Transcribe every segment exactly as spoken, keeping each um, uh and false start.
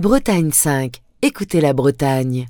Bretagne cinq. Écoutez la Bretagne.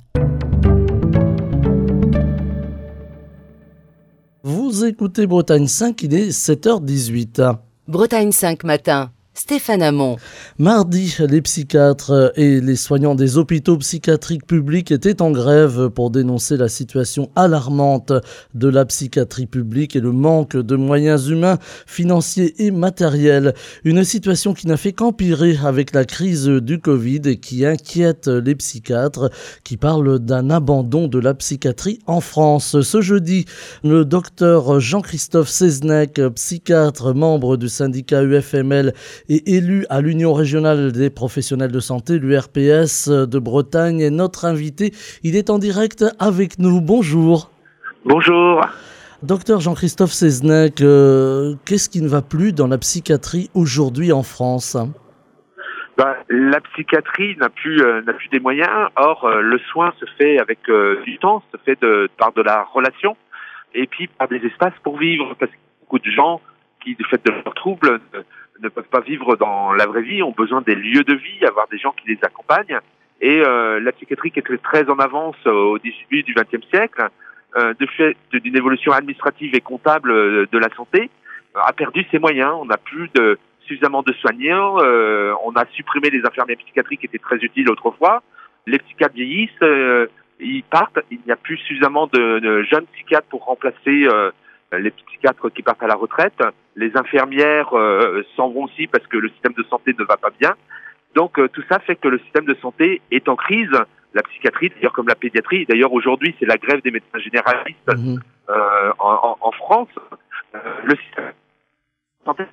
Vous écoutez Bretagne cinq, il est sept heures dix-huit. Bretagne cinq matin. Stéphane Hamon. Mardi, les psychiatres et les soignants des hôpitaux psychiatriques publics étaient en grève pour dénoncer la situation alarmante de la psychiatrie publique et le manque de moyens humains, financiers et matériels. Une situation qui n'a fait qu'empirer avec la crise du Covid et qui inquiète les psychiatres qui parlent d'un abandon de la psychiatrie en France. Ce jeudi, le docteur Jean-Christophe Seznec, psychiatre, membre du syndicat U F M L et élu à l'Union régionale des professionnels de santé, l'U R P S de Bretagne, est notre invité. Il est en direct avec nous. Bonjour. Bonjour. Docteur Jean-Christophe Seznec, euh, qu'est-ce qui ne va plus dans la psychiatrie aujourd'hui en France ? Ben, la psychiatrie n'a plus euh, n'a plus des moyens. Or, euh, le soin se fait avec euh, du temps, se fait de, par de la relation et puis par des espaces pour vivre. Parce que beaucoup de gens qui, du fait de leurs troubles, ne, ne peuvent pas vivre dans la vraie vie, ont besoin des lieux de vie, avoir des gens qui les accompagnent. Et euh, la psychiatrie qui était très en avance au début du vingtième siècle, euh, de fait d'une évolution administrative et comptable de la santé, a perdu ses moyens. On n'a plus de suffisamment de soignants, euh, on a supprimé les infirmiers psychiatriques qui étaient très utiles autrefois. Les psychiatres vieillissent, euh, ils partent, il n'y a plus suffisamment de, de jeunes psychiatres pour remplacer euh, les psychiatres qui partent à la retraite. Les infirmières euh, s'en vont aussi parce que le système de santé ne va pas bien. Donc euh, tout ça fait que le système de santé est en crise. La psychiatrie, d'ailleurs comme la pédiatrie, d'ailleurs aujourd'hui c'est la grève des médecins généralistes mmh. euh, en, en, en France. Euh, le système de santé.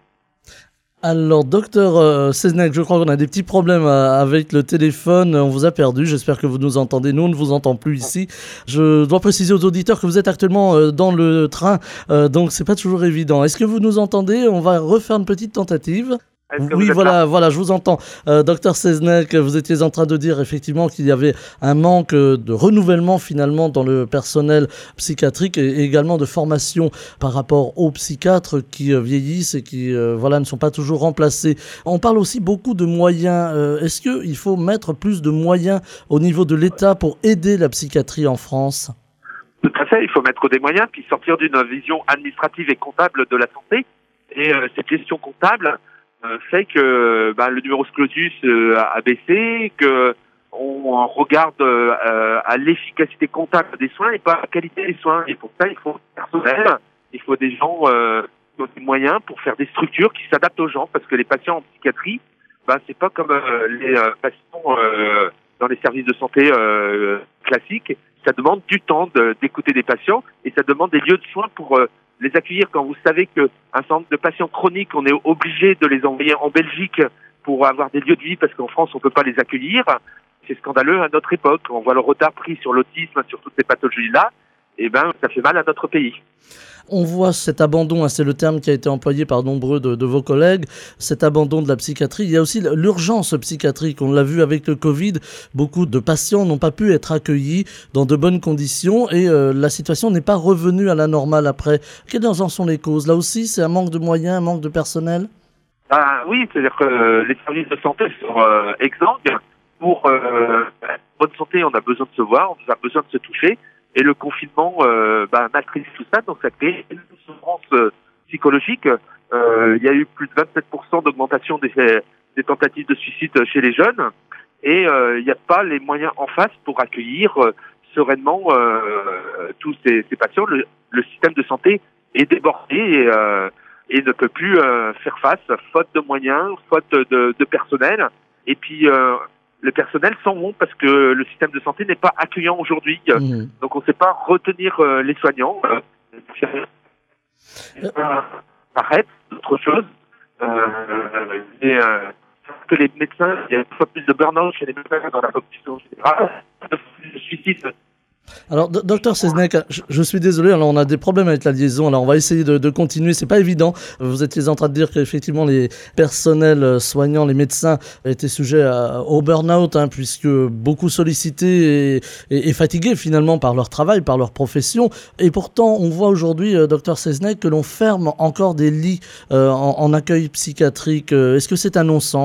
Alors, docteur euh, Seznec, je crois qu'on a des petits problèmes euh, avec le téléphone. On vous a perdu. J'espère que vous nous entendez. Nous, on ne vous entend plus ici. Je dois préciser aux auditeurs que vous êtes actuellement euh, dans le train, euh, donc c'est pas toujours évident. Est-ce que vous nous entendez ? On va refaire une petite tentative. Oui, voilà, voilà, je vous entends. Euh, docteur Seznec, vous étiez en train de dire effectivement qu'il y avait un manque de renouvellement finalement dans le personnel psychiatrique et également de formation par rapport aux psychiatres qui euh, vieillissent et qui euh, voilà, ne sont pas toujours remplacés. On parle aussi beaucoup de moyens. Euh, est-ce qu'il faut mettre plus de moyens au niveau de l'État pour aider la psychiatrie en France ? Tout à fait, il faut mettre des moyens puis sortir d'une vision administrative et comptable de la santé. Et euh, cette gestion comptable Euh, fait que bah, le numerus clausus euh, a baissé, que on regarde euh, à l'efficacité comptable des soins et pas à la qualité des soins. Et pour ça, il faut du personnel, il faut des gens euh, qui ont des moyens pour faire des structures qui s'adaptent aux gens, parce que les patients en psychiatrie, bah, c'est pas comme euh, les euh, patients euh, dans les services de santé euh, classiques. Ça demande du temps de, d'écouter des patients et ça demande des lieux de soins pour euh, les accueillir. Quand vous savez qu'un certain nombre de patients chroniques, on est obligé de les envoyer en Belgique pour avoir des lieux de vie parce qu'en France, on ne peut pas les accueillir. C'est scandaleux à notre époque. On voit le retard pris sur l'autisme, sur toutes ces pathologies-là. Eh ben, ça fait mal à notre pays. On voit cet abandon, hein, c'est le terme qui a été employé par nombreux de, de vos collègues, cet abandon de la psychiatrie. Il y a aussi l'urgence psychiatrique. On l'a vu avec le Covid, beaucoup de patients n'ont pas pu être accueillis dans de bonnes conditions et euh, la situation n'est pas revenue à la normale après. Quelles en sont les causes ? Là aussi, c'est un manque de moyens, un manque de personnel ? Ah, oui, c'est-à-dire que euh, les services de santé sont euh, exsangues. Pour euh, bonne santé, on a besoin de se voir, on a besoin de se toucher. Et le confinement euh, bah, maîtrise tout ça, donc ça crée une souffrance euh, psychologique. Euh, il y a eu plus de vingt-sept pour cent d'augmentation des, des tentatives de suicide chez les jeunes. Et euh, il n'y a pas les moyens en face pour accueillir euh, sereinement euh, tous ces, ces patients. Le, le système de santé est débordé et, euh, et ne peut plus euh, faire face, faute de moyens, faute de, de personnel. Et puis... Euh, le personnel s'en vont parce que le système de santé n'est pas accueillant aujourd'hui. Mmh. Donc on ne sait pas retenir euh, les soignants. Euh, euh, arrête, autre chose. Euh, et, euh, que les médecins, il y a une fois plus de burn-out chez les médecins dans la population générale, de suicide. Alors, docteur Seznec, je, je suis désolé, alors on a des problèmes avec la liaison, alors on va essayer de, de continuer, c'est pas évident. Vous étiez en train de dire qu'effectivement les personnels soignants, les médecins étaient sujets à, au burn-out, hein, puisque beaucoup sollicités et, et, et fatigués finalement par leur travail, par leur profession. Et pourtant, on voit aujourd'hui, euh, docteur Seznec, que l'on ferme encore des lits euh, en, en accueil psychiatrique. Est-ce que c'est un non-sens ?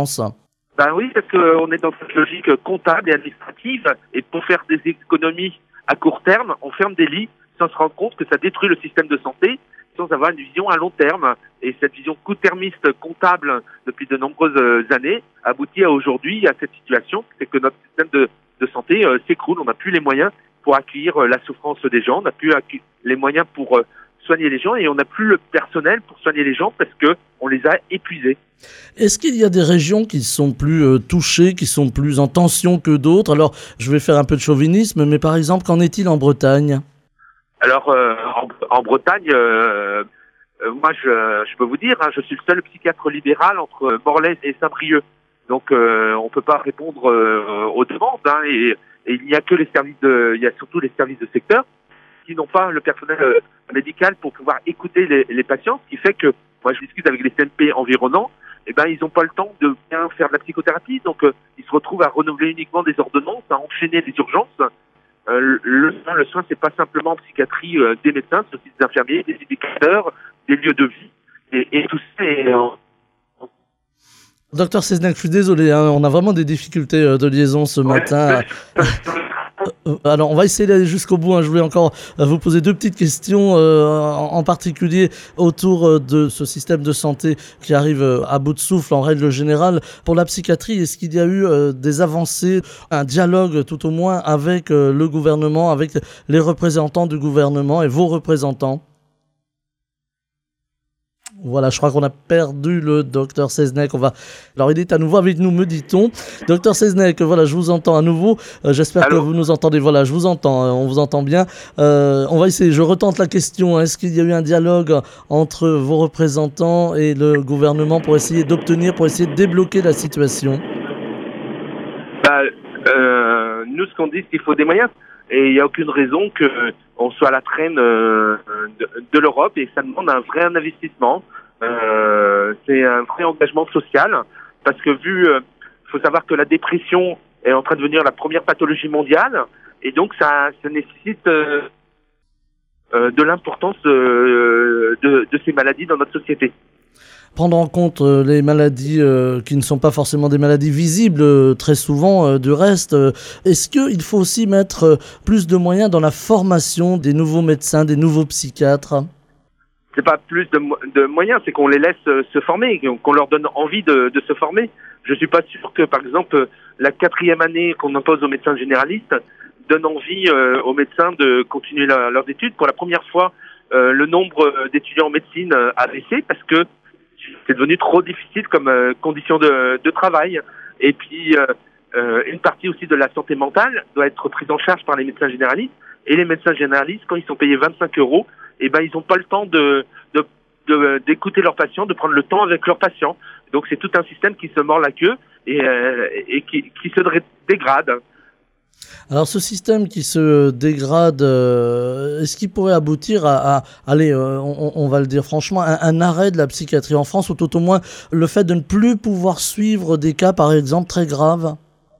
Ben oui, parce qu'on est dans cette logique comptable et administrative, et pour faire des économies à court terme, on ferme des lits sans se rendre compte que ça détruit le système de santé, sans avoir une vision à long terme. Et cette vision court-termiste comptable depuis de nombreuses années aboutit à aujourd'hui à cette situation, c'est que notre système de, de santé euh, s'écroule. On n'a plus les moyens pour accueillir euh, la souffrance des gens, on n'a plus accu- les moyens pour euh, soigner les gens, et on n'a plus le personnel pour soigner les gens parce que on les a épuisés. Est-ce qu'il y a des régions qui sont plus euh, touchées, qui sont plus en tension que d'autres? Alors, je vais faire un peu de chauvinisme, mais par exemple, qu'en est-il en Bretagne? Alors, euh, en, en Bretagne, euh, euh, moi, je, je peux vous dire, hein, je suis le seul psychiatre libéral entre Morlaix et Saint-Brieuc. Donc, euh, on peut pas répondre euh, aux demandes, hein, et, et il n'y a que les services de, il y a surtout les services de secteur qui n'ont pas le personnel euh, médical pour pouvoir écouter les, les patients, ce qui fait que, moi, je discute avec les C M P environnants, eh ben, ils n'ont pas le temps de bien faire de la psychothérapie, donc euh, ils se retrouvent à renouveler uniquement des ordonnances, à enchaîner les urgences. Euh, le soin, le soin, c'est pas simplement en psychiatrie euh, des médecins, c'est aussi des infirmiers, des éducateurs, des lieux de vie, et, et tout ça est... Euh... Docteur Seznec, je suis désolé, hein, on a vraiment des difficultés euh, de liaison ce matin. Alors, on va essayer d'aller jusqu'au bout. Hein. Je voulais encore euh, vous poser deux petites questions, euh, en, en particulier autour euh, de ce système de santé qui arrive euh, à bout de souffle en règle générale. Pour la psychiatrie, est-ce qu'il y a eu euh, des avancées, un dialogue tout au moins avec euh, le gouvernement, avec les représentants du gouvernement et vos représentants? Voilà, je crois qu'on a perdu le docteur Seznec. On va... Alors, il est à nouveau avec nous, me dit-on. Docteur Seznec, voilà, je vous entends à nouveau. Euh, j'espère Allô que vous nous entendez. Voilà, je vous entends. Euh, on vous entend bien. Euh, on va essayer. Je retente la question. Est-ce qu'il y a eu un dialogue entre vos représentants et le gouvernement pour essayer d'obtenir, pour essayer de débloquer la situation? Bah, euh, nous, ce qu'on dit, c'est qu'il faut des moyens. Et il n'y a aucune raison qu'on soit à la traîne euh, de, de l'Europe, et ça demande un vrai investissement. Euh, c'est un vrai engagement social, parce que vu, il euh, faut savoir que la dépression est en train de devenir la première pathologie mondiale, et donc ça, ça nécessite euh, euh, de l'importance euh, de, de ces maladies dans notre société. Prendre en compte euh, les maladies euh, qui ne sont pas forcément des maladies visibles, euh, très souvent euh, du reste. Euh, est-ce qu'il faut aussi mettre euh, plus de moyens dans la formation des nouveaux médecins, des nouveaux psychiatres? C'est pas plus de, de moyens, c'est qu'on les laisse euh, se former, qu'on leur donne envie de, de se former. Je suis pas sûr que, par exemple, la quatrième année qu'on impose aux médecins généralistes donne envie euh, aux médecins de continuer la, leurs études. Pour la première fois, euh, le nombre d'étudiants en médecine euh, a baissé parce que c'est devenu trop difficile comme euh, condition de, de travail. Et puis, euh, euh, une partie aussi de la santé mentale doit être prise en charge par les médecins généralistes. Et les médecins généralistes, quand ils sont payés vingt-cinq euros, eh ben, ils n'ont pas le temps de, de, de, d'écouter leurs patients, de prendre le temps avec leurs patients. Donc, c'est tout un système qui se mord la queue et, euh, et qui, qui se dégrade. Alors ce système qui se dégrade, euh, est-ce qu'il pourrait aboutir à, à allez, euh, on, on va le dire franchement, un, un arrêt de la psychiatrie en France, ou tout au moins le fait de ne plus pouvoir suivre des cas, par exemple, très graves?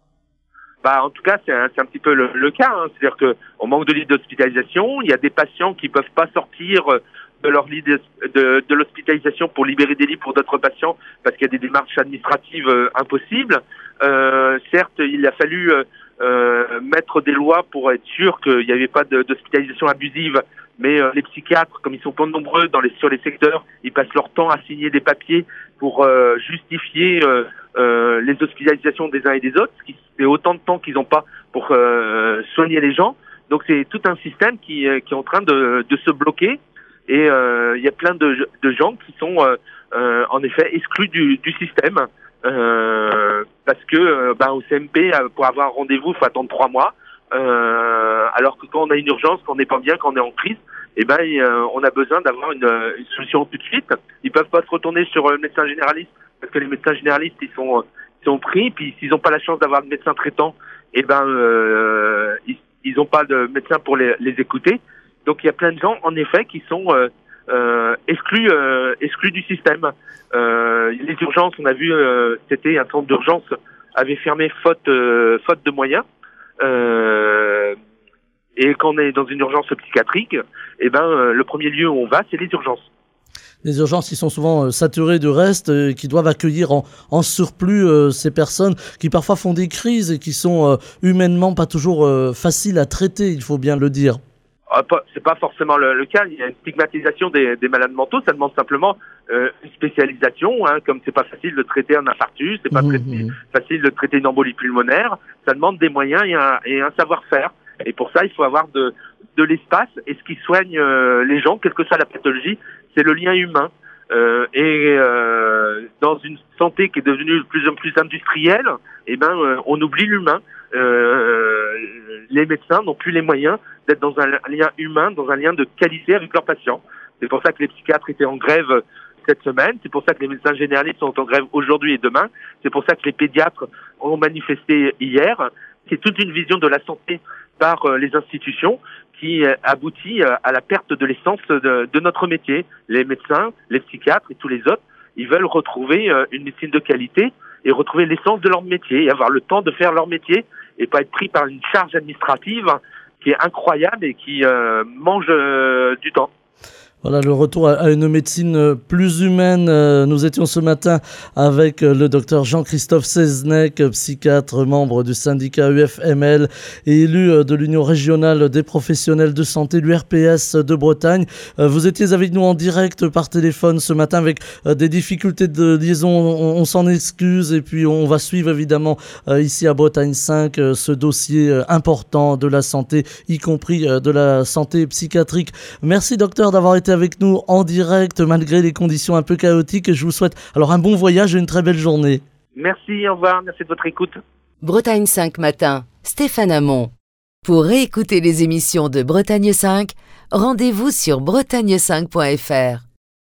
Bah, en tout cas, c'est un, c'est un petit peu le, le cas. Hein. C'est-à-dire qu'on manque de lits d'hospitalisation. Il y a des patients qui peuvent pas sortir de leur lit de, de, de l'hospitalisation pour libérer des lits pour d'autres patients parce qu'il y a des démarches administratives euh, impossibles. Euh, certes, il a fallu euh, euh, mettre des lois pour être sûr qu'il n'y avait pas de, d'hospitalisation abusive. Mais euh, les psychiatres, comme ils sont pas nombreux dans les, sur les secteurs, ils passent leur temps à signer des papiers pour euh, justifier euh, euh, les hospitalisations des uns et des autres. C'est autant de temps qu'ils n'ont pas pour euh, soigner les gens. Donc c'est tout un système qui, qui est en train de, de se bloquer. Et il euh, y a plein de, de gens qui sont euh, euh, en effet exclus du, du système. Euh, parce que euh, ben, au C M P, pour avoir un rendez-vous, il faut attendre trois mois. Euh, alors que quand on a une urgence, quand on n'est pas bien, quand on est en crise, eh ben, euh, on a besoin d'avoir une, une solution tout de suite. Ils peuvent pas se retourner sur le médecin généraliste parce que les médecins généralistes ils sont ils sont pris. Puis s'ils n'ont pas la chance d'avoir de médecin traitant, eh ben euh, ils ils n'ont pas de médecin pour les, les écouter. Donc il y a plein de gens en effet qui sont euh, euh, exclus euh, exclus du système. Euh, les urgences, on a vu euh, c'était un centre d'urgence avait fermé faute euh, faute de moyens. Euh, et quand on est dans une urgence psychiatrique, eh ben, euh, le premier lieu où on va, c'est les urgences. Les urgences, ils sont souvent euh, saturées de reste, euh, qui doivent accueillir en, en surplus euh, ces personnes qui parfois font des crises et qui sont euh, humainement pas toujours euh, faciles à traiter, il faut bien le dire. Ah, pas, c'est pas forcément le, le cas. Il y a une stigmatisation des, des malades mentaux. Ça demande simplement euh, une spécialisation, hein, comme c'est pas facile de traiter un infarctus, c'est pas Mmh, traiter, mmh. facile de traiter une embolie pulmonaire. Ça demande des moyens et un, et un savoir-faire. Et pour ça, il faut avoir de, de l'espace. Et ce qui soigne euh, les gens, quelle que soit la pathologie, c'est le lien humain. Euh, et euh, dans une santé qui est devenue de plus en plus industrielle, eh ben, euh, on oublie l'humain. Euh, les médecins n'ont plus les moyens d'être dans un lien humain, dans un lien de qualité avec leurs patients. C'est pour ça que les psychiatres étaient en grève cette semaine. C'est pour ça que les médecins généralistes sont en grève aujourd'hui et demain. C'est pour ça que les pédiatres ont manifesté hier. C'est toute une vision de la santé par les institutions qui aboutit à la perte de l'essence de, de notre métier. Les médecins, les psychiatres et tous les autres, ils veulent retrouver une médecine de qualité et retrouver l'essence de leur métier et avoir le temps de faire leur métier et pas être pris par une charge administrative qui est incroyable et qui euh, mange euh, du temps. Voilà, le retour à une médecine plus humaine. Nous étions ce matin avec le docteur Jean-Christophe Seznec, psychiatre, membre du syndicat U F M L et élu de l'Union régionale des professionnels de santé, l'U R P S de Bretagne. Vous étiez avec nous en direct par téléphone ce matin avec des difficultés de liaison. On, on s'en excuse et puis on va suivre évidemment ici à Bretagne cinq ce dossier important de la santé, y compris de la santé psychiatrique. Merci docteur d'avoir été avec nous en direct malgré les conditions un peu chaotiques. Je vous souhaite alors un bon voyage et une très belle journée. Merci, au revoir, merci de votre écoute. Bretagne cinq matin, Stéphane Hamon. Pour réécouter les émissions de Bretagne cinq, rendez-vous sur bretagne cinq point f r.